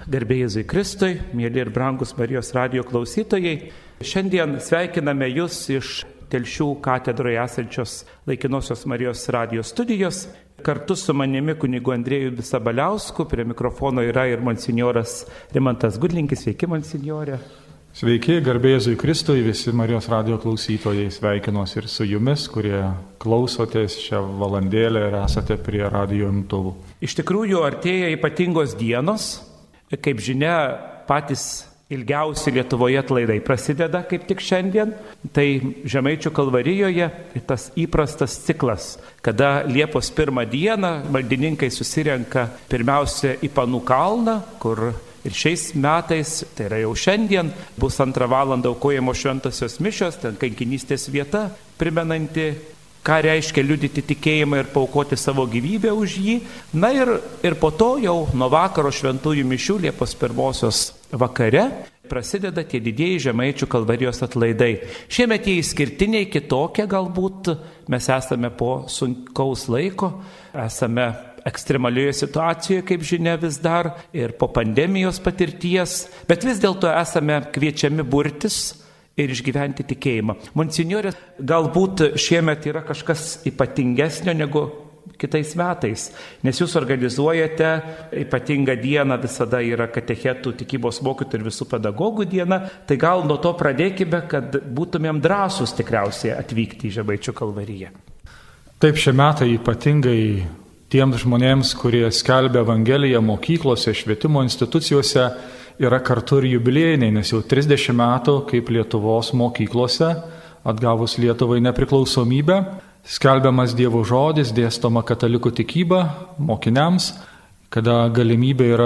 Garbė Jėzui Kristui, mėly ir brangus Marijos radijo klausytojai. Šiandien sveikiname Jūs iš Telšių katedroje esančios laikinosios Marijos radijo studijos. Kartu su manimi kunigu Andrėjumi Sabaliausku, prie mikrofono yra ir monsinjoras Rimantas Gudlinkis. Sveiki, monsinjore. Sveiki, garbė Jėzui Kristui, visi Marijos radijo klausytojai. Sveikinuosi ir su jumis, kurie klausotės šią valandėlę ir esate prie radijo imtuvų. Iš tikrųjų, artėja ypatingos dienos. Kaip žinia, patys ilgiausi Lietuvoje atlaidai prasideda kaip tik šiandien. Tai Žemaičių Kalvarijoje tas įprastas ciklas, kada Liepos 1 dieną maldininkai susirenka pirmiausia į Panų kalną, kur ir šiais metais, tai yra jau šiandien, bus 2 valandą aukojamos šventosios mišios, ten kankinystės vieta, primenanti, ką reiškia liudyti tikėjimą ir paaukoti savo gyvybę už jį. Na ir po to jau nuo vakaro šventųjų mišių Liepos 1 vakare prasideda tie didieji Žemaičių Kalvarijos atlaidai. Šiemet jie išskirtiniai, kitokie galbūt, mes esame po sunkaus laiko, esame ekstremalioje situacijoje, kaip žinia, vis dar ir po pandemijos patirties, bet vis dėlto esame kviečiami burtis ir išgyventi tikėjimą. Monsinjore, galbūt šiemet yra kažkas ypatingesnio negu kitais metais, nes jūs organizuojate ypatingą dieną, visada yra katechetų, tikybos mokytojų ir visų pedagogų diena, tai gal nuo to pradėkime, kad būtumėm drąsūs tikriausiai atvykti į Žemaičių Kalvariją. Taip, šie metai ypatingai tiems žmonėms, kurie skelbia Evangeliją mokyklose, švietimo institucijose, yra kartu ir jubiliejiniai, nes jau 30 metų kaip Lietuvos mokyklose, atgavus Lietuvai nepriklausomybę, skelbiamas Dievo žodis, dėstoma katalikų tikyba mokiniams, kada galimybė yra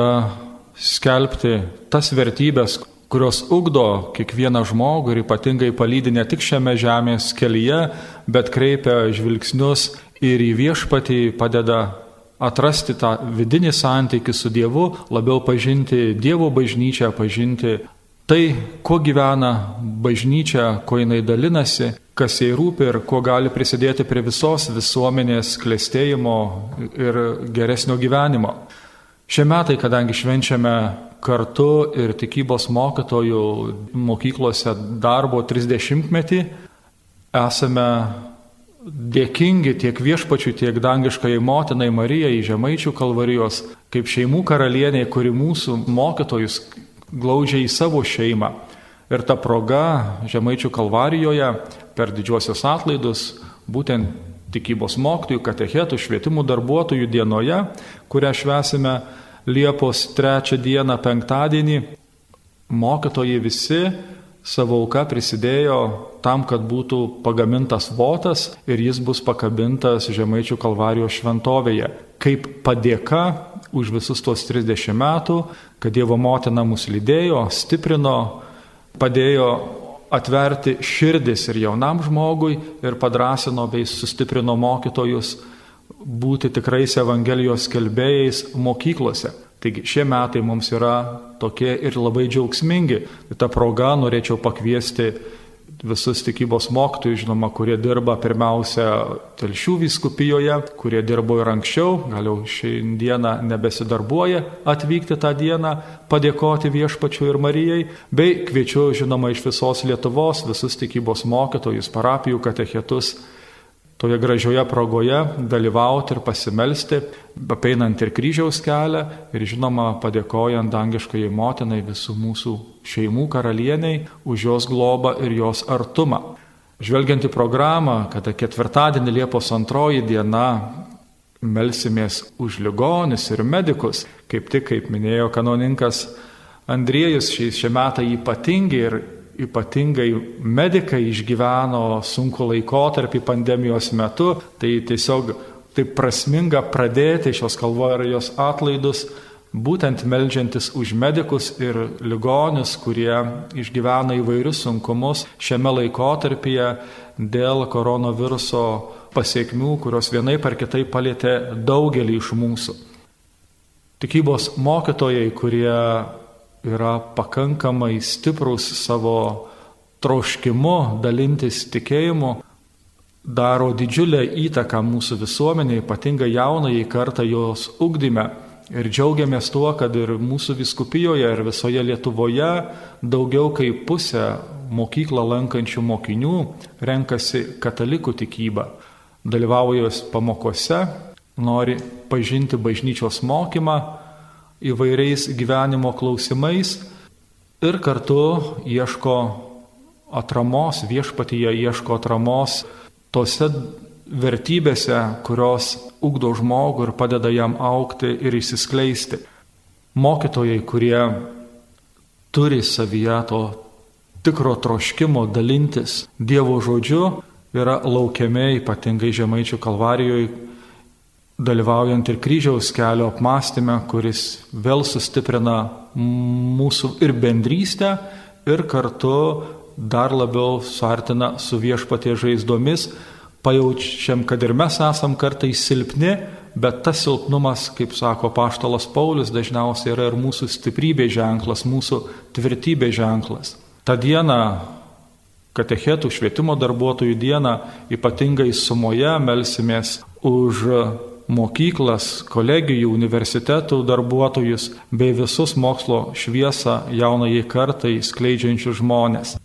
skelbti tas vertybės, kurios ugdo kiekvieną žmogų ir ypatingai palydi ne tik šiame žemės kelyje, bet kreipia žvilgsnius ir į viešpatį, padeda atrasti tą vidinį santykį su Dievu, labiau pažinti Dievo bažnyčią, pažinti tai, kuo gyvena bažnyčia, kuo jinai dalinasi, kas jai rūpi ir kuo gali prisidėti prie visos visuomenės klestėjimo ir geresnio gyvenimo. Šie metai, kadangi švenčiame kartu ir tikybos mokytojų mokyklose darbo 30-metį, esame dėkingi tiek viešpačiui, tiek dangiškai motinai Marijai, Žemaičių Kalvarijos, kaip šeimų karalieniai, kuri mūsų mokytojus glaudžia į savo šeimą. Ir ta proga Žemaičių Kalvarijoje per didžiuosius atlaidus, būtent tikybos mokytojų, katechetų, švietimų darbuotojų dienoje, kurią švęsime Liepos 3 dieną, penktadienį, mokytojai visi savo auka prisidėjo tam, kad būtų pagamintas votas ir jis bus pakabintas Žemaičių Kalvarijos šventovėje. Kaip padėka už visus tuos 30 metų, kad Dievo motina mus lydėjo, stiprino, padėjo atverti širdis ir jaunam žmogui ir padrasino bei sustiprino mokytojus būti tikrais Evangelijos skelbėjais mokyklose. Taigi šie metai mums yra tokie ir labai džiaugsmingi. Ta proga norėčiau pakviesti visus tikybos mokytojus, žinoma, kurie dirba pirmiausia Telšių vyskupijoje, kurie dirbo ir anksčiau, gal jau šiandieną nebesidarbuoja, atvykti tą dieną, padėkoti viešpačiui ir Marijai, bei kviečiu, žinoma, iš visos Lietuvos visus tikybos mokytojus, parapijų katechetus toje gražioje progoje dalyvauti ir pasimelsti, apeinant ir kryžiaus kelią ir, žinoma, padėkojant dangiškai motinai visų mūsų šeimų karalieniai už jos globą ir jos artumą. Žvelgiant į programą, kada ketvirtadienį Liepos 2 diena melsimės už ligonius ir medikus, kaip tik, kaip minėjo kanauninkas Andriejus, šie metai ypatingi ir ypatingai medikai išgyveno sunku laikotarpį pandemijos metu, tai tiesiog taip prasminga pradėti šios Kalvarijos atlaidus, būtent meldžiantis už medikus ir ligonius, kurie išgyvena įvairius sunkumus šiame laikotarpyje dėl koronaviruso pasiekmių, kurios vienaip ar kitaip palietė daugelį iš mūsų. Tikybos mokytojai, kurie yra pakankamai stiprus savo troškimu dalintis tikėjimu, daro didžiulę įtaką mūsų visuomenėje, ypatingai jaunajai kartai jos ugdyme. Ir džiaugiamės tuo, kad ir mūsų vyskupijoje, ir visoje Lietuvoje daugiau kaip pusė mokyklą lankančių mokinių renkasi katalikų tikybą. Dalyvauja jos pamokose, nori pažinti bažnyčios mokymą įvairiais gyvenimo klausimais ir kartu ieško atramos, viešpatyje ieško atramos tose vertybėse, kurios ugdo žmogų ir padeda jam augti ir išsiskleisti. Mokytojai, kurie turi savyje to tikro troškimo dalintis Dievo žodžiu, yra laukiami ypatingai Žemaičių Kalvarijoje, dalyvaujant ir kryžiaus kelio apmąstyme, kuris vėl sustiprina mūsų ir bendrystę, ir kartu dar labiau suartina su viešpaties žaizdomis. Pajaučiam, kad ir mes esam kartais silpni, bet tas silpnumas, kaip sako apaštalas Paulius, dažniausiai yra ir mūsų stiprybės ženklas, mūsų tvirtybės ženklas. Ta diena, katechetų švietimo darbuotojų diena, ypatingai sumoje melsimės už mokyklas, kolegijų, universitetų darbuotojus bei visus mokslo šviesą jaunajai kartai skleidžiančius žmonės.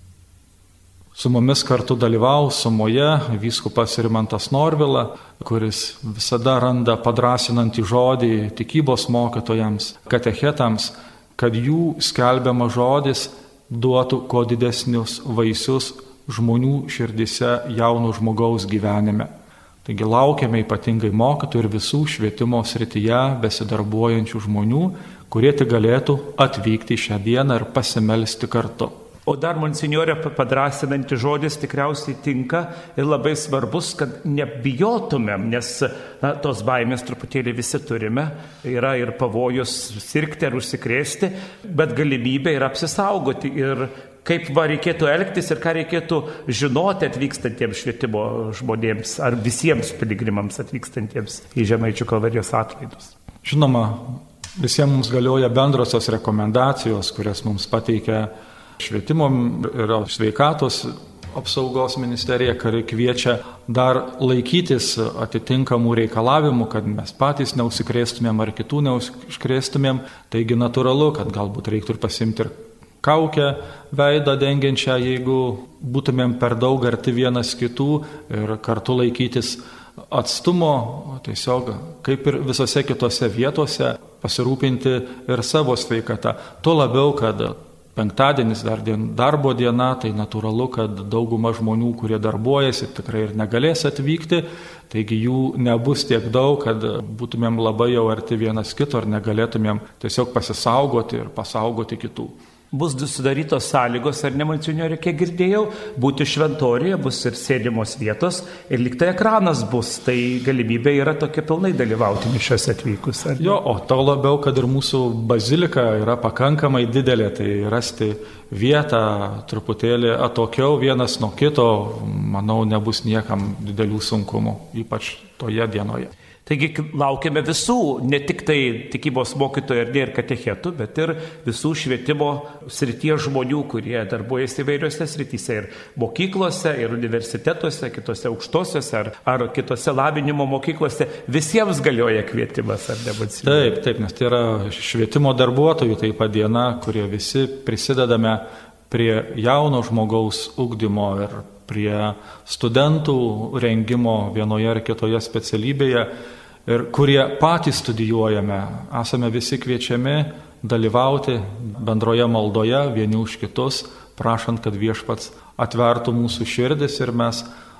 Su mumis kartu dalyvaus sumoje vyskupas Rimantas Norvila, kuris visada randa padrasinantį žodį tikybos mokytojams, katechetams, kad jų skelbiamas žodis duotų kuo didesnius vaisius žmonių širdise, jauno žmogaus gyvenime. Taigi laukiame ypatingai mokytojų ir visų švietimo srityje besidarbuojančių žmonių, kurie tik galėtų atvykti šią dieną ir pasimelsti kartu. O dar, monsinjore, padrasinantis žodis tikriausiai tinka ir labai svarbus, kad nebijotumėm, nes tos baimės truputėlį visi turime, yra ir pavojus sirgti ar užsikrėsti, bet galimybė yra apsisaugoti ir kaip reikėtų elgtis ir ką reikėtų žinoti atvykstantiems švietimo žmonėms ar visiems piligrimams atvykstantiems į Žemaičių Kalvarijos atlaidus. Žinoma, visiems mums galioja bendrosios rekomendacijos, kurias mums pateikia Švietimo ir sveikatos apsaugos ministerija, kuri kviečia dar laikytis atitinkamų reikalavimų, kad mes patys neužsikrėstumėm ar kitų neužkrėstumėm. Taigi natūralu, kad galbūt reiktų ir pasimti ir kaukę veidą dengiančią, jeigu būtumėm per daug arti vienas kitų, ir kartu laikytis atstumo, tiesiog kaip ir visose kitose vietose pasirūpinti ir savo sveikatą. Tuo labiau, kad penktadienis dar darbo diena, tai natūralu, kad dauguma žmonių, kurie darbuojasi, tikrai ir negalės atvykti, taigi jų nebus tiek daug, kad būtumėm labai jau arti vienas kito ir negalėtumėm tiesiog pasisaugoti ir pasaugoti kitų. Bus sudarytos sąlygos, ar ne, monsinjore, kiek girdėjau, būti šventorijoje, bus ir sėdimos vietos, ir liktai ekranas bus, tai galimybė yra tokia pilnai dalyvauti mišiose atvykus. Jo, o to labiau, kad ir mūsų bazilika yra pakankamai didelė, tai rasti vietą truputėlį atokiau vienas nuo kito, manau, nebus niekam didelių sunkumų, ypač toje dienoje. Taigi laukiame visų, ne tik tai tikybos mokytojų ir katechetų, bet ir visų švietimo srities žmonių, kurie darbuojasi įvairiose srityse ir mokyklose, ir universitetuose, kitose aukštosiuose ar kitose lavinimo mokyklose. Visiems galioja kvietimas, ar ne? Taip, nes tai yra švietimo darbuotojų taip pat diena, kurie visi prisidedame prie jauno žmogaus ugdymo ir prie studentų rengimo vienoje ar kitoje specialybėje, ir kurie patys studijuojame, esame visi kviečiami dalyvauti bendroje maldoje vieni už kitus, prašant, kad viešpats atvertų mūsų širdis ir mes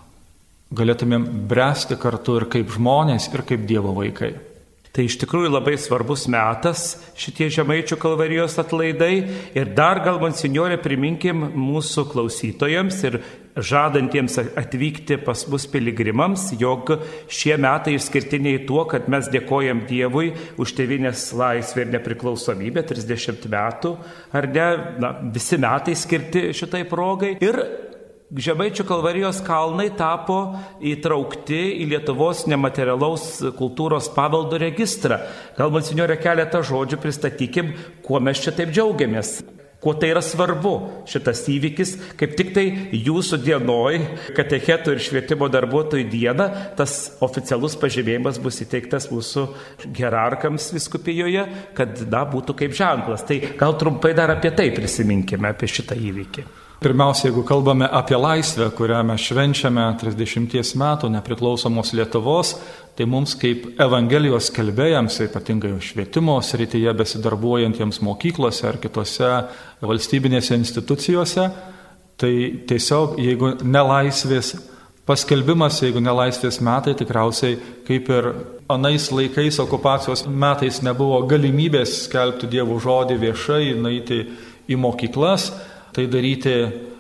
galėtumėm bręsti kartu ir kaip žmonės, ir kaip Dievo vaikai. Tai iš tikrųjų labai svarbus metas šitie Žemaičių Kalvarijos atlaidai. Ir dar gal, monsinjore, priminkim mūsų klausytojams ir žadantiems atvykti pas mus piligrimams, jog šie metai išskirtiniai tuo, kad mes dėkojam Dievui už tėvynės laisvę ir nepriklausomybę, 30 metų, ar ne, visi metai skirti šitai progai. Ir Žemaičių Kalvarijos kalnai tapo įtraukti į Lietuvos nematerialaus kultūros paveldo registrą. Gal, monsinjore, keletą žodžių pristatykim, kuo mes čia taip džiaugiamės. Kuo tai yra svarbu šitas įvykis, kaip tik tai jūsų dienoj, katechetų ir švietimo darbuotojų dieną, tas oficialus pažymėjimas bus įteiktas mūsų hierarchams vyskupijoje, kad būtų kaip ženklas. Tai gal trumpai dar apie tai prisiminkime, apie šitą įvykį. Pirmiausia, jeigu kalbame apie laisvę, kurią mes švenčiame 30 metų nepriklausomos Lietuvos, tai mums kaip Evangelijos skelbėjams, ypatingai švietimo srityje besidarbuojantiems mokyklose ar kitose valstybinėse institucijose, tai tiesiog jeigu nelaisvės paskelbimas, jeigu nelaisvės metai, tikriausiai kaip ir anais laikais okupacijos metais nebuvo galimybės skelbti Dievo žodį viešai, nueiti į mokyklas, tai daryti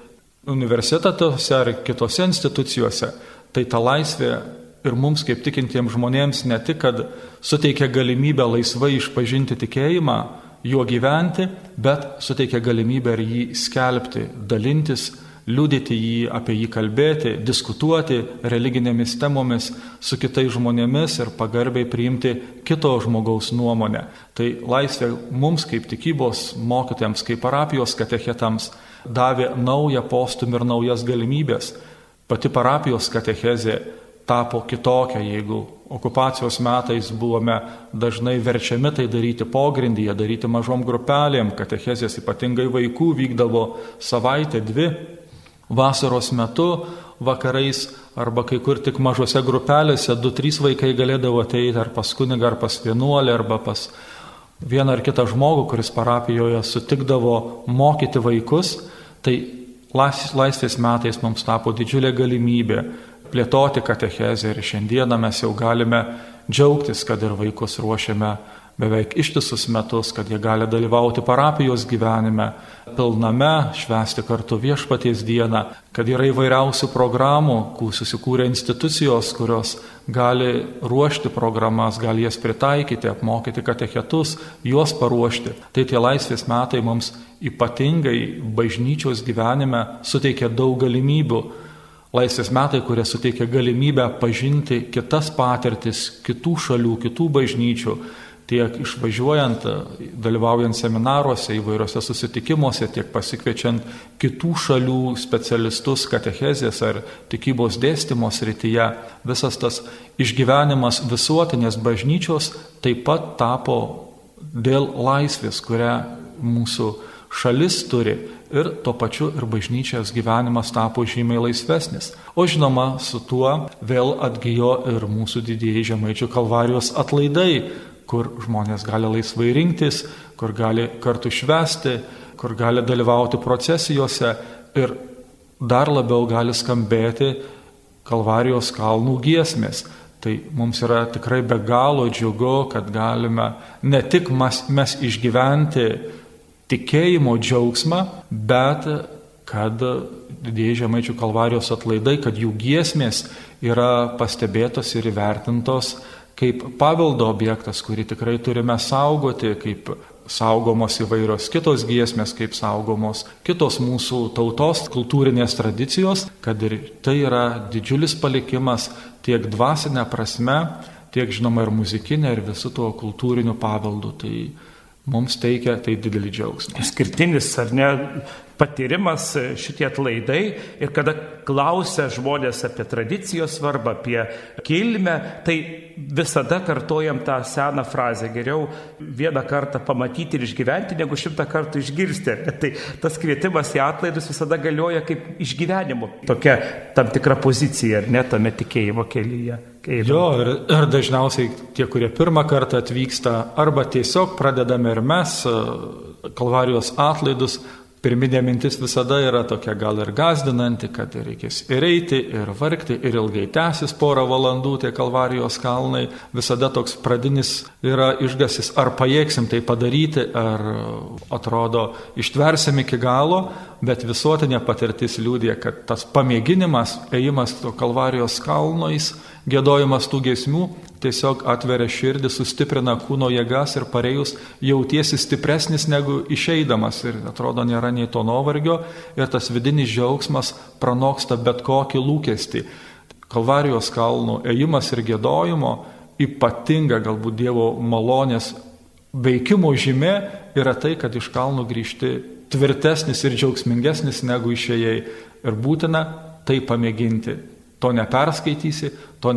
universitetuose ar kitose institucijose, tai ta laisvė ir mums kaip tikintiems žmonėms ne tik, kad suteikia galimybę laisvai išpažinti tikėjimą, juo gyventi, bet suteikia galimybę ir jį skelbti, dalintis, liudyti jį, apie jį kalbėti, diskutuoti religinėmis temomis su kitais žmonėmis ir pagarbiai priimti kito žmogaus nuomonę. Tai laisvė mums kaip tikybos mokytojams, kaip parapijos katechetams davė naują postumį ir naujas galimybės. Pati parapijos katechezė tapo kitokia, jeigu okupacijos metais buvome dažnai verčiami tai daryti pogrindyje, daryti mažom grupelėm, katechezės ypatingai vaikų vykdavo savaitę, 2, vasaros metu, vakarais arba kai kur tik mažose grupelėse 2-3 vaikai galėdavo ateiti ar pas kunigą, ar pas vienuolį, arba pas vieną ar kitą žmogų, kuris parapijoje sutikdavo mokyti vaikus. Tai laisvės metais mums tapo didžiulė galimybė plėtoti katechezę ir šiandieną mes jau galime džiaugtis, kad ir vaikus ruošiame beveik ištisus metus, kad jie gali dalyvauti parapijos gyvenime, pilname, švęsti kartu Viešpaties dieną, kad yra įvairiausių programų, susikūrė institucijos, kurios gali ruošti programas, gali jas pritaikyti, apmokyti katechetus, juos paruošti. Tai tie laisvės metai mums ypatingai bažnyčios gyvenime suteikia daug galimybių. Laisvės metai, kurie suteikia galimybę pažinti kitas patirtis, kitų šalių, kitų bažnyčių, tiek išvažiuojant, dalyvaujant seminaruose, įvairiose susitikimuose, tiek pasikviečiant kitų šalių specialistus katechezės ar tikybos dėstymo srityje. Visas tas išgyvenimas visuotinės bažnyčios taip pat tapo dėl laisvės, kurią mūsų šalis turi, ir tuo pačiu ir bažnyčios gyvenimas tapo žymiai laisvesnis. O žinoma, su tuo vėl atgijo ir mūsų didieji Žemaičių Kalvarijos atlaidai, kur žmonės gali laisvai rinktis, kur gali kartu švęsti, kur gali dalyvauti procesijose ir dar labiau gali skambėti Kalvarijos kalnų giesmės. Tai mums yra tikrai be galo džiugu, kad galime ne tik mes išgyventi tikėjimo džiaugsmą, bet kad didieji Žemaičių Kalvarijos atlaidai, kad jų giesmės yra pastebėtos ir įvertintos kaip paveldo objektas, kurį tikrai turime saugoti, kaip saugomos įvairios kitos giesmės, kaip saugomos kitos mūsų tautos kultūrinės tradicijos, kad ir tai yra didžiulis palikimas tiek dvasinė prasme, tiek žinoma ir muzikinė, ir visų tuo kultūriniu paveldu. Tai mums teikia tai didelį džiaugsmą. Skirtinis, ar ne, patyrimas šitie atlaidai, ir kada klausia žmonės apie tradicijos svarbą, apie kilmę, tai visada kartojam tą seną frazę: geriau vieną kartą pamatyti ir išgyventi, negu 100 kartų išgirsti. Tai tas kvietimas į atlaidus visada galioja kaip išgyvenimo tokia tam tikra pozicija, ar ne, tame tikėjimo kelyje. Jo, ir dažniausiai tie, kurie pirmą kartą atvyksta, arba tiesiog pradedame ir mes Kalvarijos atlaidus, pirminė mintis visada yra tokia gal ir gąsdinanti, kad reikės ir eiti, ir vargti, ir ilgai tęsis porą valandų tie Kalvarijos kalnai. Visada toks pradinis yra išgąstis, ar pajėgsim tai padaryti, ar atrodo ištversim iki galo, bet visuotinė patirtis liudija, kad tas pamėginimas, ėjimas to Kalvarijos kalnais, giedojimas tų giesmių tiesiog atveria širdį, sustiprina kūno jėgas ir parėjus jautiesi stipresnis negu išeidamas ir atrodo nėra nei to nuovargio ir tas vidinis džiaugsmas pranoksta bet kokį lūkestį. Kalvarijos kalnų ėjimas ir giedojimo ypatinga galbūt Dievo malonės veikimo žymė yra tai, kad iš kalnų grįžti tvirtesnis ir džiaugsmingesnis negu išėjai. Ir būtina tai pamėginti. To neperskaitysi, to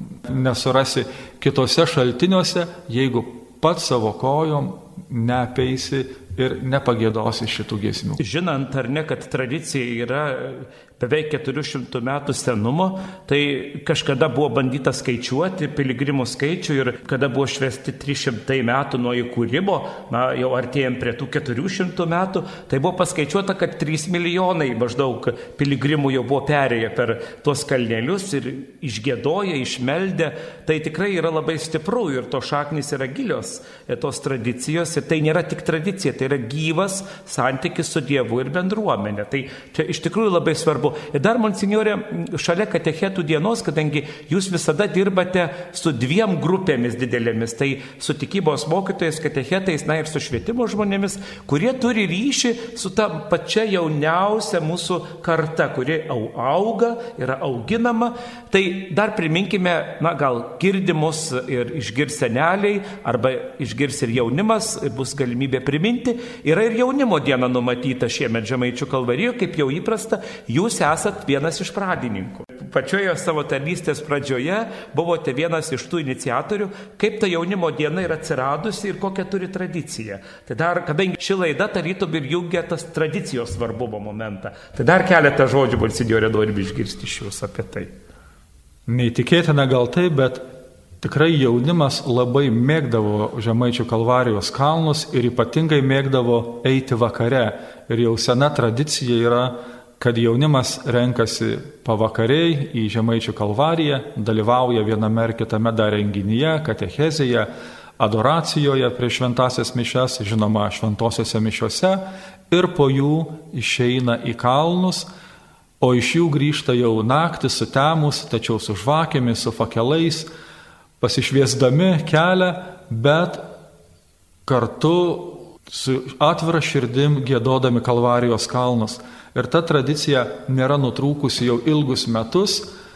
nesurasi kitose šaltiniuose, jeigu pats savo kojom neapeisi ir nepagiedosi šitų giesmių. Žinant ar ne, kad tradicija yra beveik 400 metų senumo, tai kažkada buvo bandyta skaičiuoti piligrimų skaičių ir kada buvo švesti 300 metų nuo įkūrimo, jau artėjant prie tų 400 metų, tai buvo paskaičiuota, kad 3 milijonai maždaug piligrimų jau buvo perėję per tuos kalnelius ir išgiedoję, išmeldę. Tai tikrai yra labai stipru ir to šaknys yra gilios, tos tradicijos, ir tai nėra tik tradicija, tai yra gyvas santykis su Dievu ir bendruomenė. Tai čia iš tikrųjų labai svarbu. Ir dar, monsinjore, šalia katechetų dienos, kadangi jūs visada dirbate su 2 grupėmis didelėmis, tai su tikybos mokytojais, katechetais, ir su švietimo žmonėmis, kurie turi ryšį su ta pačia jauniausia mūsų karta, kuri auga, yra auginama. Tai dar priminkime, gal girdimus ir išgirs seneliai, arba išgirs ir jaunimas, bus galimybė priminti. Yra ir jaunimo diena numatyta šiemet Žemaičių Kalvarijoje, kaip jau įprasta, jūs esat vienas iš pradininkų. Pačioje savo tarnystės pradžioje buvote vienas iš tų iniciatorių, kaip ta jaunimo diena yra atsiradusi ir kokią turi tradiciją. Tai dar, kadangi ši laida tarytum ir jungia tas tradicijos svarbumo momentą, tai dar keletą žodžių, monsinjore, norime išgirsti iš jūsų apie tai. Neįtikėtina gal tai, bet tikrai jaunimas labai mėgdavo Žemaičių Kalvarijos kalnus ir ypatingai mėgdavo eiti vakare. Ir jau sena tradicija yra, kad jaunimas renkasi pavakariai į Žemaičių Kalvariją, dalyvauja viename ar kitame dar renginyje, katechezėje, adoracijoje prie šventasias mišias, žinoma, šventosiose mišiose, ir po jų išeina į kalnus, o iš jų grįžta jau naktį sutemus, tačiau su žvakėmis, su fakelais, pasišviesdami kelią, bet kartu su atvira širdim giedodami Kalvarijos kalnus. Ir ta tradicija nėra nutrūkusi jau ilgus metus,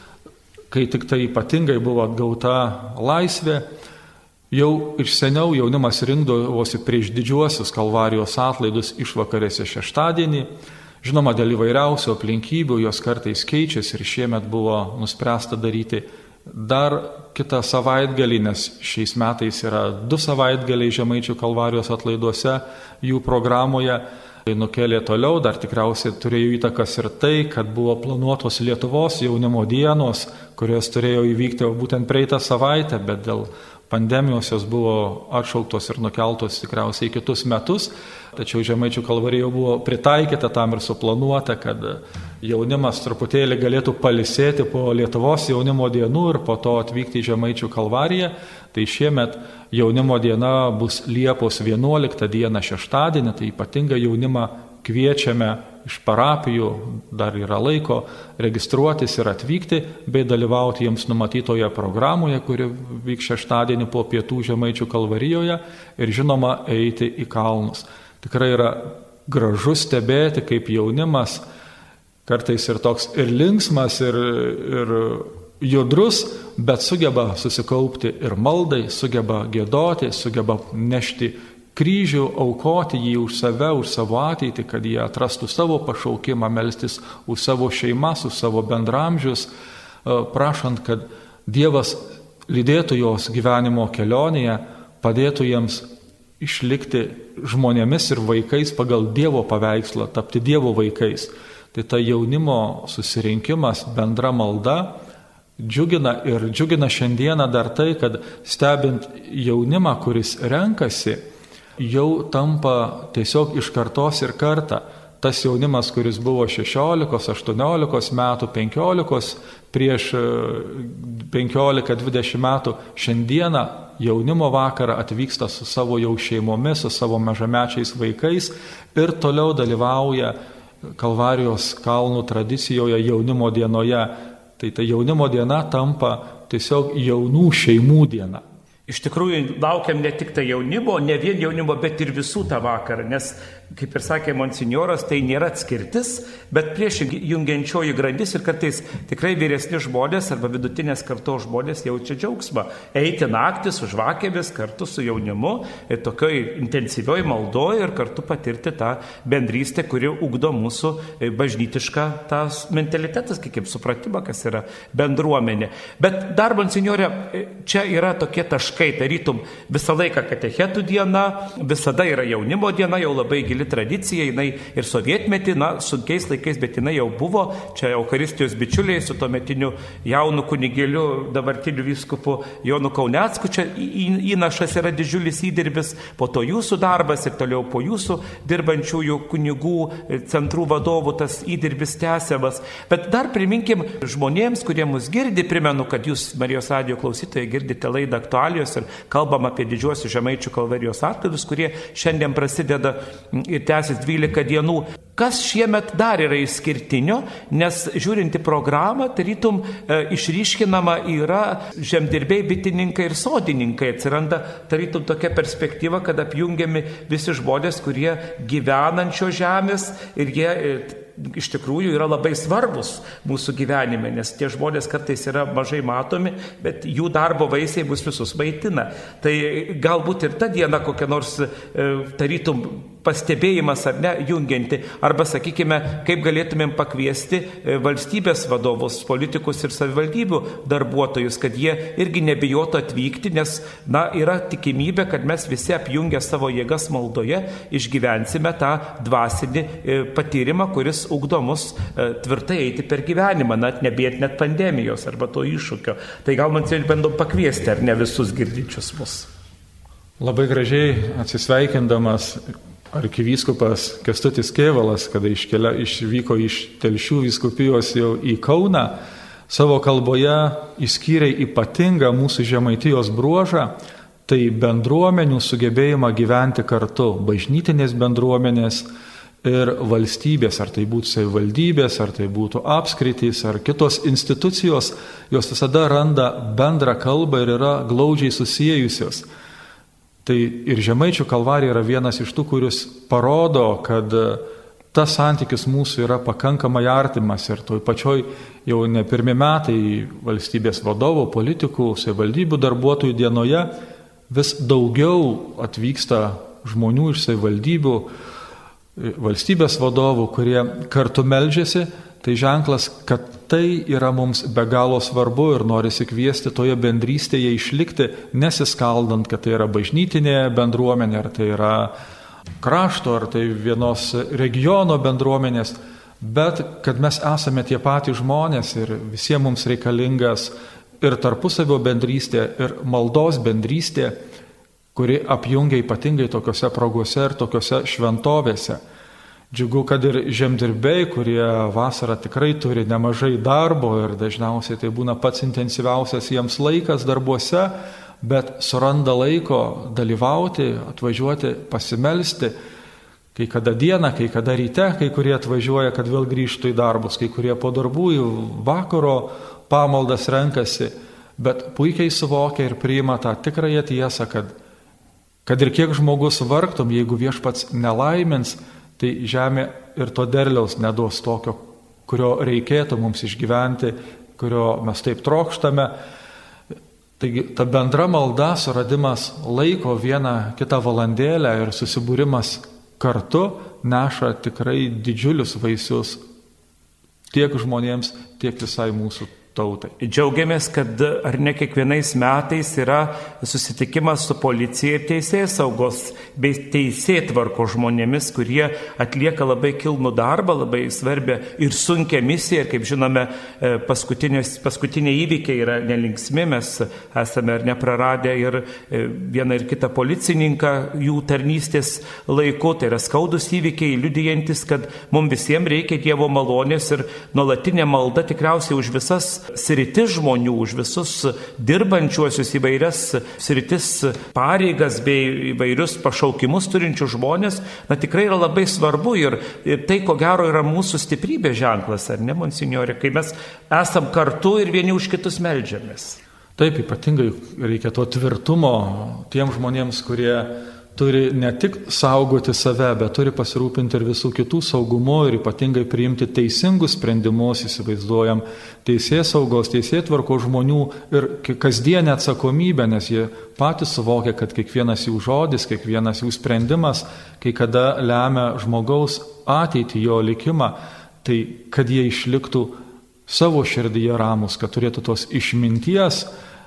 kai tik tai ypatingai buvo atgauta laisvė. Jau iš seniau jaunimas rinkdavosi prieš didžiuosius Kalvarijos atlaidus išvakarėse šeštadienį. Žinoma, dėl įvairiausių aplinkybių jos kartais keičiasi ir šiemet buvo nuspręsta daryti dar kitą savaitgalį, nes šiais metais yra 2 savaitgaliai Žemaičių Kalvarijos atlaiduose jų programoje. Tai nukėlė toliau, dar tikriausiai turėjo įtakas ir tai, kad buvo planuotos Lietuvos jaunimo dienos, kurios turėjo įvykti būtent praeitą savaitę, bet dėl pandemijos jos buvo atšauktos ir nukeltos tikriausiai kitus metus. Tačiau Žemaičių Kalvarijoje buvo pritaikyta tam ir suplanuota, kad jaunimas truputėlį galėtų pailsėti po Lietuvos jaunimo dienų ir po to atvykti į Žemaičių Kalvariją. Tai šiemet jaunimo diena bus Liepos 11 dieną šeštadienį, tai ypatingai jaunimą kviečiame iš parapijų, dar yra laiko registruotis ir atvykti, bei dalyvauti jiems numatytoje programoje, kuri vyks šeštadienį po pietų Žemaičių Kalvarijoje, ir žinoma eiti į kalnus. Tikrai yra gražu stebėti, kaip jaunimas, kartais ir toks ir linksmas, ir judrus, bet sugeba susikaupti ir maldai, sugeba giedoti, sugeba nešti kryžių, aukoti jį už save, už savo ateitį, kad jie atrastų savo pašaukimą, melstis už savo šeimas, už savo bendramžius, prašant, kad Dievas lydėtų jos gyvenimo kelionėje, padėtų jiems išlikti žmonėmis ir vaikais pagal Dievo paveikslą, tapti Dievo vaikais. Tai ta jaunimo susirinkimas, bendra malda džiugina šiandieną dar tai, kad stebint jaunimą, kuris renkasi, jau tampa tiesiog iš kartos ir kartą. Tas jaunimas, kuris buvo 16, 18 metų, 15, prieš 15-20 metų, šiandieną jaunimo vakarą atvyksta su savo jau šeimomis, su savo mažamečiais vaikais ir toliau dalyvauja Kalvarijos kalnų tradicijoje jaunimo dienoje. Tai ta jaunimo diena tampa tiesiog jaunų šeimų diena. iš tikrųjų laukiam ne tik tai jaunimo, ne vien jaunimo, bet ir visų tą vakarą, nes, kaip ir sakė monsinjoras, tai nėra atskirtis, bet priešingai jungiančioji grandis ir kartais tikrai vyresni žmonės arba vidutinės kartos žmonės jaučia džiaugsmą. Eiti naktį su žvakėmis kartu su jaunimu, tokioj intensyvioj maldoje ir kartu patirti tą bendrystę, kuri ugdo mūsų bažnytišką tas mentalitetas, kaip supratimą, kas yra bendruomenė. Bet dar, monsinjorė, čia yra tokie taškai, tarytum visą laiką katechetų diena, visada yra jaunimo diena, jau labai gili tradicija, jinai ir sovietmetį, sunkiais laikais, bet jinai jau buvo, čia Eucharistijos bičiuliai su tuometiniu jaunu kunigėliu, dabartiniu vyskupu Jonu Kaunecku, čia įnašas yra didžiulis įdirbis, po to jūsų darbas ir toliau po jūsų dirbančiųjų kunigų centrų vadovų tas įdirbis tęsiamas. Bet dar priminkim žmonėms, kurie mus girdi, primenu, kad jūs, Marijos radijo klausytojai, girdite laidą Aktualijos ir kalbam apie didžiuosius Žemaičių Kalvarijos atlaidus, kurie šiandien prasideda ir tęsis 12 dienų. Kas šiemet dar yra išskirtinio, nes žiūrinti programą, tarytum išryškinama yra žemdirbiai, bitininkai ir sodininkai. Atsiranda tarytum tokia perspektyva, kad apjungiami visi žmonės, kurie gyvenančio žemės ir jie iš tikrųjų yra labai svarbus mūsų gyvenime, nes tie žmonės kartais yra mažai matomi, bet jų darbo vaisiai mus visus maitina. Tai galbūt ir ta diena kokia nors tarytum pastebėjimas ar ne, jungianti, arba, sakykime, kaip galėtumėm pakviesti valstybės vadovus, politikus ir savivaldybių darbuotojus, kad jie irgi nebijotų atvykti, nes, yra tikimybė, kad mes visi apjungę savo jėgas maldoje išgyvensime tą dvasinį patyrimą, kuris ugdo mus tvirtai eiti per gyvenimą, nebijant net pandemijos arba to iššūkio. Tai gal man bandom pakviesti, ar ne, visus girdinčius mus. Labai gražiai atsisveikindamas arkivyskupas Kęstutis Kėvalas, kada išvyko iš Telšių vyskupijos jau į Kauną, savo kalboje išskyrė ypatingą mūsų Žemaitijos bruožą, tai bendruomenių sugebėjimą gyventi kartu, bažnytinės bendruomenės ir valstybės, ar tai būtų savivaldybės, ar tai būtų apskritys, ar kitos institucijos, jos visada randa bendrą kalbą ir yra glaudžiai susiejusios. Tai ir Žemaičių Kalvarija yra vienas iš tų, kuris parodo, kad tas santykis mūsų yra pakankamai artimas ir toj pačioj jau ne pirmi metai valstybės vadovų, politikų, savivaldybių darbuotojų dienoje vis daugiau atvyksta žmonių iš savivaldybių, valstybės vadovų, kurie kartu meldžiasi. Tai ženklas, kad tai yra mums be galo svarbu ir norisi kviesti toje bendrystėje išlikti, nesiskaldant, kad tai yra bažnytinė bendruomenė, ar tai yra krašto, ar tai vienos regiono bendruomenės, bet kad mes esame tie patys žmonės ir visiems mums reikalingas ir tarpusavio bendrystė, ir maldos bendrystė, kuri apjungia ypatingai tokiuose progose ir tokiuose šventovėse. Džiugu, kad ir žemdirbiai, kurie vasarą tikrai turi nemažai darbo ir dažniausiai tai būna pats intensyviausias jiems laikas darbuose, bet suranda laiko dalyvauti, atvažiuoti, pasimelsti, kai kada dieną, kai kada ryte, kai kurie atvažiuoja, kad vėl grįžtų į darbus, kai kurie po darbų į vakaro pamaldas renkasi, bet puikiai suvokia ir priima tą tikrąją tiesą, kad ir kiek žmogus vargtum, jeigu Viešpats nelaimins, tai žemė ir to derliaus neduos tokio, kurio reikėtų mums išgyventi, kurio mes taip trokštame. Taigi ta bendra malda, suradimas laiko vieną kitą valandėlę ir susibūrimas kartu neša tikrai didžiulius vaisius tiek žmonėms, tiek visai mūsų tautai. Džiaugiamės, kad ar ne kiekvienais metais yra susitikimas su policija ir teisės saugos bei teisėtvarko žmonėmis, kurie atlieka labai kilnų darbą, labai svarbią ir sunkią misiją. Kaip žinome, paskutiniai įvykiai yra nelinksmi, mes esame ar nepraradę ir vieną ir kitą policininką jų tarnystės laiku. Tai yra skaudus įvykiai, liudijantis, kad mums visiems reikia Dievo malonės ir nuolatinė malda tikriausiai už visas sritis žmonių, už visus dirbančiuosius įvairias sritis, pareigas bei įvairius pašaukimus turinčius žmonės, tikrai yra labai svarbu ir tai, ko gero, yra mūsų stiprybės ženklas, ar ne, monsinjorė, kai mes esam kartu ir vieni už kitus meldžiamės. Taip, ypatingai reikia to tvirtumo tiem žmonėms, kurie turi ne tik saugoti save, bet turi pasirūpinti ir visų kitų saugumu ir ypatingai priimti teisingus sprendimus, įsivaizduojam, teisėsaugos, teisėtvarkos žmonių ir kasdienę atsakomybę, nes jie patys suvokia, kad kiekvienas jų žodis, kiekvienas jų sprendimas, kai kada lemia žmogaus ateitį, jo likimą, tai kad jie išliktų savo širdyje ramus, kad turėtų tos išminties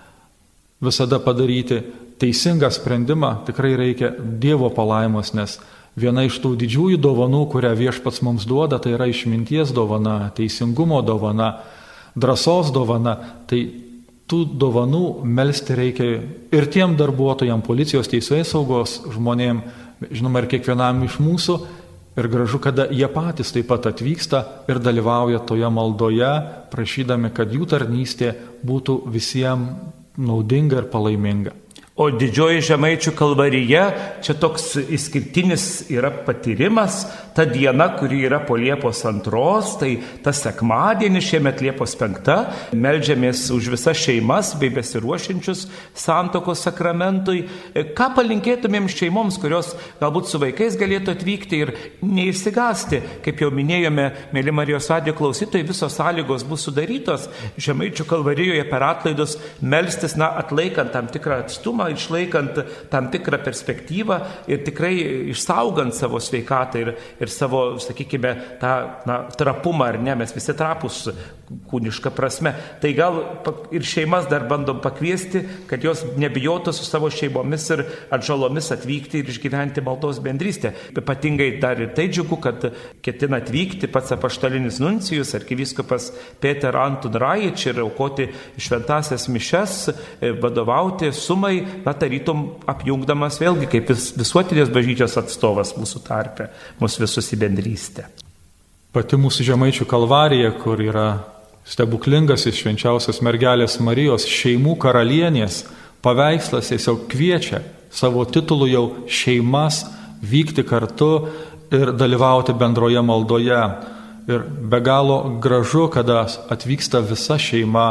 visada padaryti teisingą sprendimą, tikrai reikia Dievo palaimos, nes viena iš tų didžiųjų dovanų, kurią Viešpats mums duoda, tai yra išminties dovana, teisingumo dovana, drąsos dovana. Tai tų dovanų melsti reikia ir tiem darbuotojams, policijos, teisėsaugos žmonėm, žinoma, ir kiekvienam iš mūsų. Ir gražu, kada jie patys taip pat atvyksta ir dalyvauja toje maldoje, prašydami, kad jų tarnystė būtų visiems naudinga ir palaiminga. O Didžioji Žemaičių Kalvarija, čia toks išskirtinis yra patyrimas, ta diena, kuri yra po Liepos 2, tai tas sekmadienis, šiemet Liepos 5, meldžiamės už visas šeimas bei besiruošiančius santuokos sakramentui. Ką palinkėtumėm šeimoms, kurios galbūt su vaikais galėtų atvykti ir neišsigąsti, kaip jau minėjome, mėly Marijos radijo klausytojai, visos sąlygos bus sudarytos Žemaičių Kalvarijoje per atlaidus melstis, atlaikant tam tikrą atstumą, išlaikant tam tikrą perspektyvą ir tikrai išsaugant savo sveikatą ir savo, sakykime, tą trapumą, ar ne, mes visi trapus kūniška prasme. Tai gal ir šeimas dar bandom pakviesti, kad jos nebijotų su savo šeimomis ir atžalomis atvykti ir išgyventi maldos bendrystę. Ypatingai dar ir tai džiugu, kad ketina atvykti pats apaštalinis nuncijus, arkivyskupas Peter Antun Rajič ir aukoti šventasias mišes, vadovauti sumai, tarytum apjungdamas vėlgi kaip visuotinės bažnyčios atstovas mūsų tarpe, mūsų visus į bendrystę. Pati mūsų Žemaičių Kalvarija, kur yra stebuklingasis švenčiausios mergelės Marijos šeimų karalienės paveikslas, tiesiog kviečia savo titulų jau šeimas vykti kartu ir dalyvauti bendroje maldoje. Ir be galo gražu, kada atvyksta visa šeima.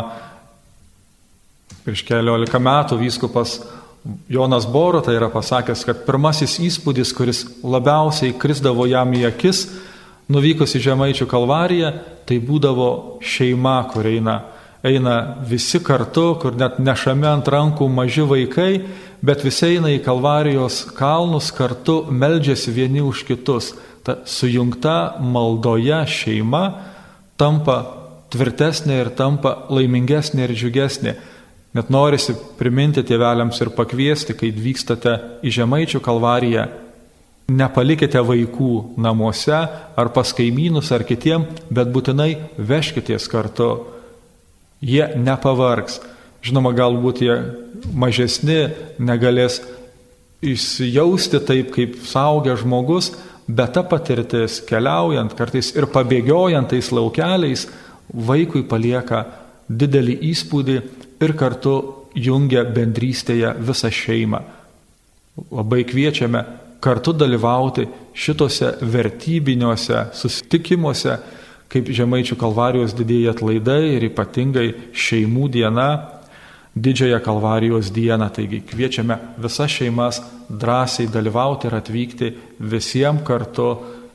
Prieš 14 metų vyskupas Jonas Boruta yra pasakęs, kad pirmasis įspūdis, kuris labiausiai krisdavo jam į akis, nuvykus į Žemaičių Kalvariją, tai būdavo šeima, kur eina visi kartu, kur net nešami ant rankų maži vaikai, bet visi eina į Kalvarijos kalnus kartu, meldžiasi vieni už kitus. Ta sujungta maldoje šeima tampa tvirtesnė ir tampa laimingesnė ir džiugesnė. Net norisi priminti tėveliams ir pakviesti, kai vykstate į Žemaičių Kalvariją, nepalikite vaikų namuose ar pas kaimynus ar kitiem, bet būtinai vežkitės kartu. Jie nepavargs. Žinoma, galbūt jie mažesni, negalės įsijausti taip, kaip suaugęs žmogus, bet ta patirtis keliaujant, kartais ir pabėgiojant tais laukeliais, vaikui palieka didelį įspūdį ir kartu jungia bendrystėje visą šeimą. Labai kviečiame kartu dalyvauti šitose vertybiniuose susitikimuose, kaip Žemaičių Kalvarijos didieji atlaidai ir ypatingai šeimų diena, Didžiąją Kalvarijos dieną. Taigi kviečiame visas šeimas drąsiai dalyvauti ir atvykti visiems kartu,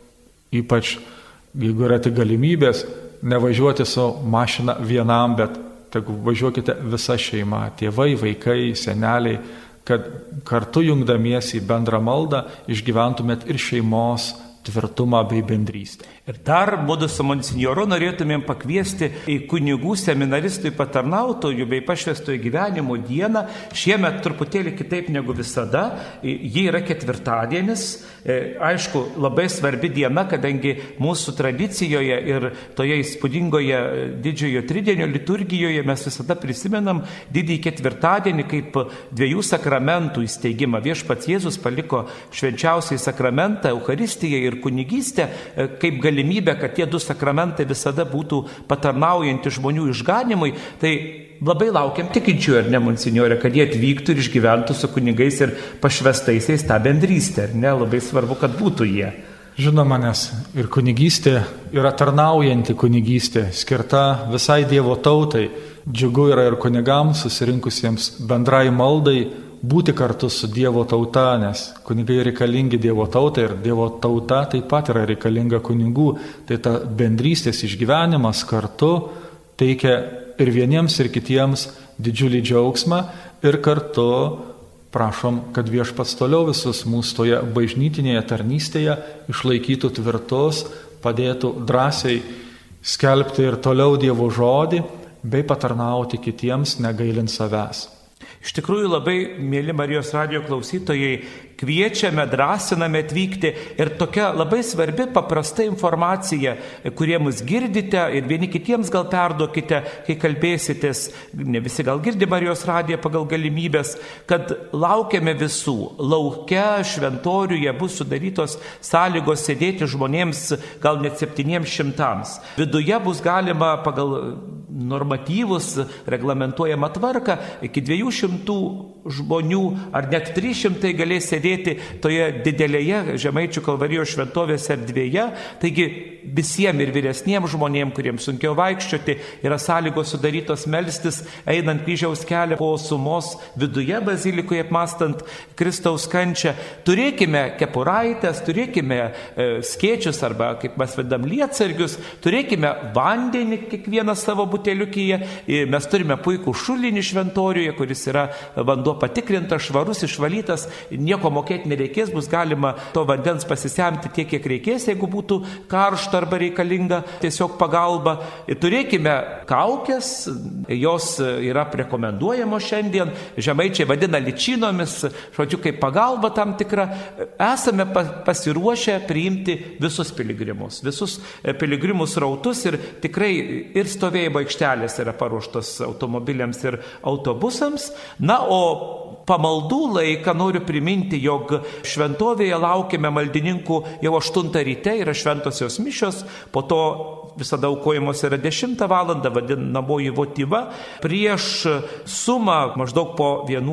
ypač jeigu yra tik galimybės, nevažiuoti su mašina vienam, bet važiuokite visa šeima, tėvai, vaikai, seneliai, kad kartu jungdamiesi į bendrą maldą išgyventumėt ir šeimos tvirtumą bei bendrystę. Ir dar būdu su monsinjoru norėtumėm pakviesti į kunigų seminaristų patarnautojų bei pašvęstojo gyvenimo dieną. Šiemet truputėlį kitaip negu visada. Ji yra ketvirtadienis. Aišku, labai svarbi diena, kadangi mūsų tradicijoje ir toje įspūdingoje didžiojo tridienio liturgijoje mes visada prisimenam didįjį ketvirtadienį kaip dviejų sakramentų įsteigimą. Viešpats Jėzus paliko švenčiausiąjį sakramentą, Eucharistiją ir kunigystę kaip galimybę, kad tie du sakramentai visada būtų patarnaujantys žmonių išganimui. Tai labai laukiam tikinčiųjų, ar ne, monsinjorė, kad jie atvyktų ir išgyventų su kunigais ir pašvestaisiais tą bendrystę, ar ne? Labai svarbu, kad būtų jie. Žinoma, nes ir kunigystė yra tarnaujanti kunigystė, skirta visai Dievo tautai. Džiugu yra ir kunigams susirinkusiems bendrai maldai būti kartu su Dievo tauta, nes kunigai reikalingi Dievo tautai ir Dievo tauta taip pat yra reikalinga kunigų. Tai ta bendrystės išgyvenimas kartu teikia ir vieniems, ir kitiems didžiulį džiaugsmą ir kartu prašom, kad Viešpats toliau visus mūsų toje bažnytinėje tarnystėje išlaikytų tvirtus, padėtų drąsiai skelbti ir toliau Dievo žodį, bei patarnauti kitiems, negailint savęs. Iš tikrųjų labai, mėly Marijos radijo klausytojai, kviečiame, drąsiname atvykti ir tokia labai svarbi, paprasta informacija, kurie mus girdite ir vieni kitiems gal perduokite, kai kalbėsitės, ne visi gal girdi Marijos radiją pagal galimybės, kad laukiame visų. Lauke, šventoriuje bus sudarytos sąlygos sėdėti žmonėms gal net 700. Viduje bus galima pagal normatyvus, reglamentuojama tvarka, iki 200 žmonių ar net 300 galės sėdėti toje didelėje Žemaičių Kalvarijos šventovės erdvėje. Taigi visiems ir vyresniems žmonėms, kuriems sunkiau vaikščioti, yra sąlygos sudarytos melstis, einant kryžiaus kelią po sumos viduje bazilikoje, apmastant Kristaus kančią. Turėkime kepuraitės, turėkime skėčius arba, kaip mes vadinam, lietsargius, turėkime vandenį kiekvieną savo buteliukyje. Mes turime puikų šulinį šventoriuje, kuris yra vanduo patikrintas, švarus, išvalytas, nieko mokėti nereikės, bus galima to vandens pasisemti tiek, kiek reikės, jeigu būtų karšta arba reikalinga tiesiog pagalba. Turėkime kaukės, jos yra rekomenduojamos šiandien, žemaičiai vadina ličinomis, žodžiu, kaip pagalba tam tikra. Esame pasiruošę priimti visus piligrimus rautus ir tikrai ir stovėjimo aikštelės yra paruoštos automobiliams ir autobusams. Na, o pamaldų laiką noriu priminti, jog šventovėje laukiame maldininkų jau 8 ryte, yra šventosios mišios, po to visada aukojamos yra 10 valandą, vadinamoji votyva. Prieš sumą maždaug po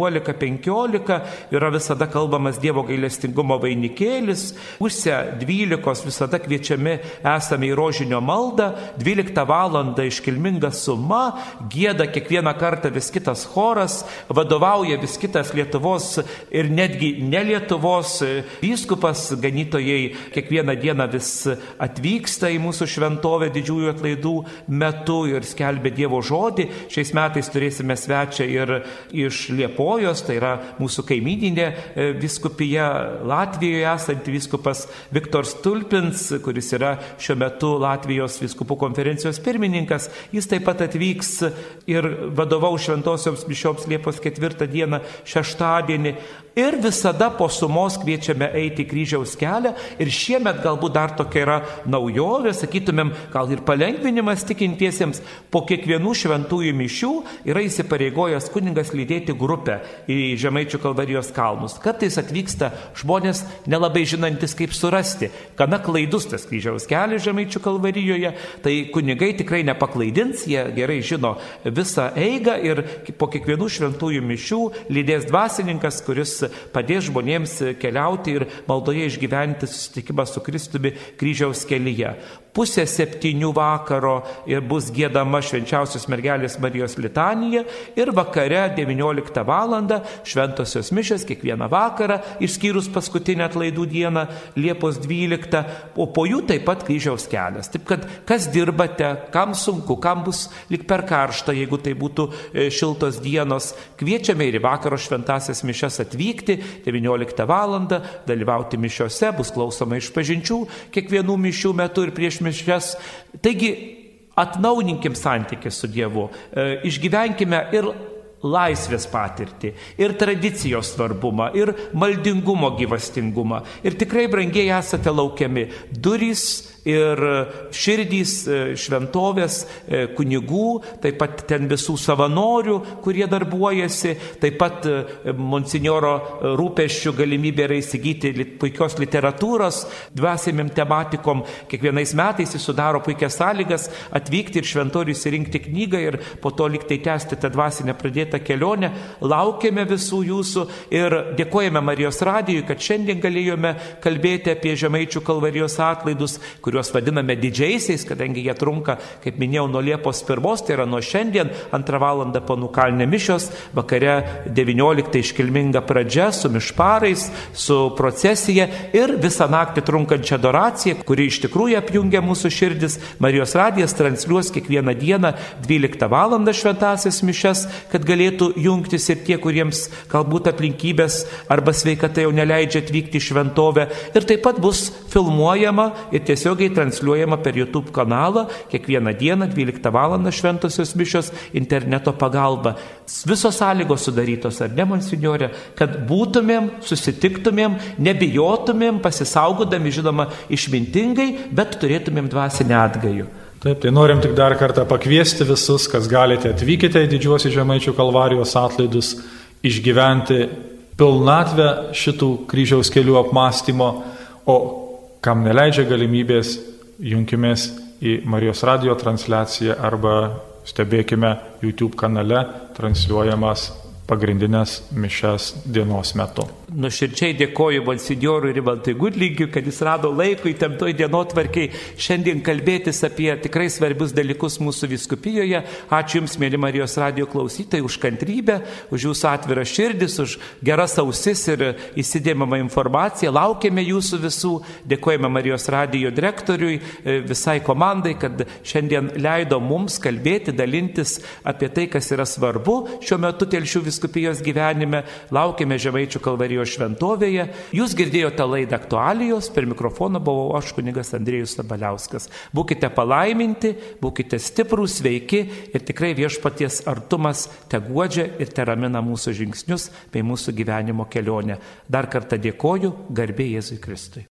11-15 yra visada kalbamas Dievo gailestingumo vainikėlis. Pusę 12 visada kviečiami esame į rožinio maldą. 12 valandą iškilminga suma, gieda kiekvieną kartą vis kitas choras, vadovauja vis kitas Lietuvos ir netgi ne Lietuvos vyskupas, ganytojai kiekvieną dieną vis atvyksta į mūsų šventovę didžiųjų atlaidų metu ir skelbia Dievo žodį. Šiais metais turėsime svečią ir iš Liepojos, tai yra mūsų kaimyninė vyskupija Latvijoje esanti vyskupas Viktor Stulpins, kuris yra šiuo metu Latvijos vyskupų konferencijos pirmininkas. Jis taip pat atvyks ir vadovaus šventosioms mišioms Liepos 4 dieną, šeštadienį. Ir visada po sumos kviečiame eiti kryžiaus kelią. Ir šiemet galbūt dar tokia yra naujovė, sakytumėm, gal ir palengvinimas tikintiesiems. Po kiekvienų šventųjų mišių yra įsipareigojęs kunigas lydėti grupę į Žemaičių Kalvarijos kalnus. Kartais atvyksta žmonės nelabai žinantis, kaip surasti. Gana klaidus tas kryžiaus kelias Žemaičių Kalvarijoje, tai kunigai tikrai nepaklaidins, jie gerai žino visą eigą ir po kiekvienų šventųjų mišių lydės dvasininkas, kuris padės žmonėms keliauti ir maldoje išgyventi susitikimą su Kristumi kryžiaus kelyje. 6:30 vakaro ir bus giedama švenčiausios mergelės Marijos litanija ir vakare 19 valandą šventosios mišios kiekvieną vakarą, išskyrus paskutinę atlaidų dieną Liepos 12, o po jų taip pat kryžiaus kelias. Taip kad kas dirbate, kam sunku, kam bus lyg per karšta, jeigu tai būtų šiltos dienos, kviečiame ir į vakaro šventasias mišias atvykti 19 valandą, dalyvauti mišiose, bus klausoma išpažinčių kiekvienų mišių metu ir prieš mišias. Taigi atnaujinkim santykį su Dievu, išgyvenkime ir laisvės patirtį, ir tradicijos svarbumą, ir maldingumo gyvastingumą. Ir tikrai brangiai esate laukiami. Durys ir širdys, šventovės, kunigų, taip pat ten visų savanorių, kurie darbuojasi, taip pat monsinjoro rūpesčių galimybė yra įsigyti puikios literatūros, dvasiniam tematikom. Kiekvienais metais jis sudaro puikias sąlygas atvykti ir šventoriui įsirinkti knygą ir po to liktai tęsti tą dvasinę pradėtą kelionę. Laukiame visų jūsų ir dėkojame Marijos radijui, kad šiandien galėjome kalbėti apie Žemaičių Kalvarijos atlaidus, kuriuos vadiname didžiaisiais, kadangi jie trunka, kaip minėjau, nuo Liepos 1, tai yra nuo šiandien 2 valandą Ponų kalne mišios, vakare 19 iškilminga pradžia su mišparais, su procesija ir visą naktį trunkančią adoraciją, kuri iš tikrųjų apjungia mūsų širdis. Marijos radijas transliuos kiekvieną dieną 12 valandą šventąsias mišias, kad galėtų jungtis ir tie, kuriems galbūt aplinkybės arba sveikata jau neleidžia atvykti į šventovę. Ir taip pat bus filmuojama ir tiesiogiai transliuojama per YouTube kanalą kiekvieną dieną 12 valandą šventosios mišios interneto pagalba. Visos sąlygos sudarytos, ar ne, monsinjore, kad būtumėm, susitiktumėm, nebijotumėm, pasisaugodami, žinoma, išmintingai, bet turėtumėm dvasinę atgajų. Taip, tai norim tik dar kartą pakviesti visus, kas galite, atvykite į didžiuosius Žemaičių Kalvarijos atlaidus, išgyventi pilnatvę šitų kryžiaus kelių apmąstymo, o kam neleidžia galimybės, junkimės į Marijos radijo transliaciją arba stebėkime YouTube kanale transliuojamas pagrindinės mišias dienos metu. Nuoširdžiai dėkoju monsinjorui Rimantui Gudlygiui, kad jis rado laiko įtemptoj dienotvarkiai šiandien kalbėtis apie tikrai svarbius dalykus mūsų vyskupijoje. Ačiū Jums, mėly Marijos radijo klausytojai, už kantrybę, už Jūsų atvirą širdis, už geras ausis ir įsidėmamą informaciją. Laukiame Jūsų visų. Dėkojame Marijos radijo direktoriui, visai komandai, kad šiandien leido mums kalbėti, dalintis apie tai, kas yra svarbu šiuo metu Telšių vyskupijos gyvenime. Laukiame Žemaičių Kalvarijos šventovėje. Jūs girdėjote laidą Aktualijos, per mikrofoną buvau aš, kunigas Andriejus Sabaliauskas. Būkite palaiminti, būkite stiprūs, sveiki ir tikrai viešpaties artumas te guodžia ir te ramina mūsų žingsnius bei mūsų gyvenimo kelionę. Dar kartą dėkoju, garbė Jėzui Kristui.